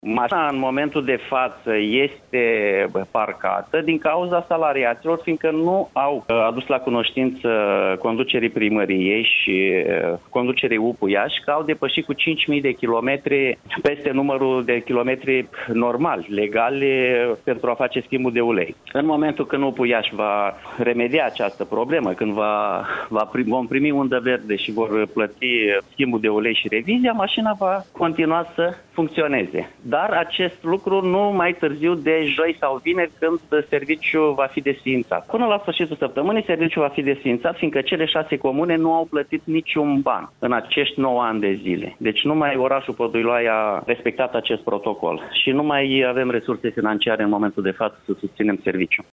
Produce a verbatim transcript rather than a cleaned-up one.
Mașina în momentul de față este parcată din cauza salariaților, fiindcă nu au adus la cunoștință conducerii primăriei și conducerii U P U Iași că au depășit cu cinci mii de kilometri peste numărul de kilometri normal, legali, pentru a face schimbul de ulei. În momentul când U P U Iași va remedia această problemă, când va, va prim, vom primi undă verde și vor plăti schimbul de ulei și revizia, mașina va continua să funcționeze. Dar acest lucru nu mai târziu de joi sau vineri, când serviciul va fi desființat. Până la sfârșitul săptămânii, serviciul va fi desființat, fiindcă cele șase comune nu au plătit niciun ban în acești nouă ani de zile. Deci numai orașul Păduiloaia a respectat acest protocol și nu mai avem resurse financiare în momentul de față să susținem serviciul.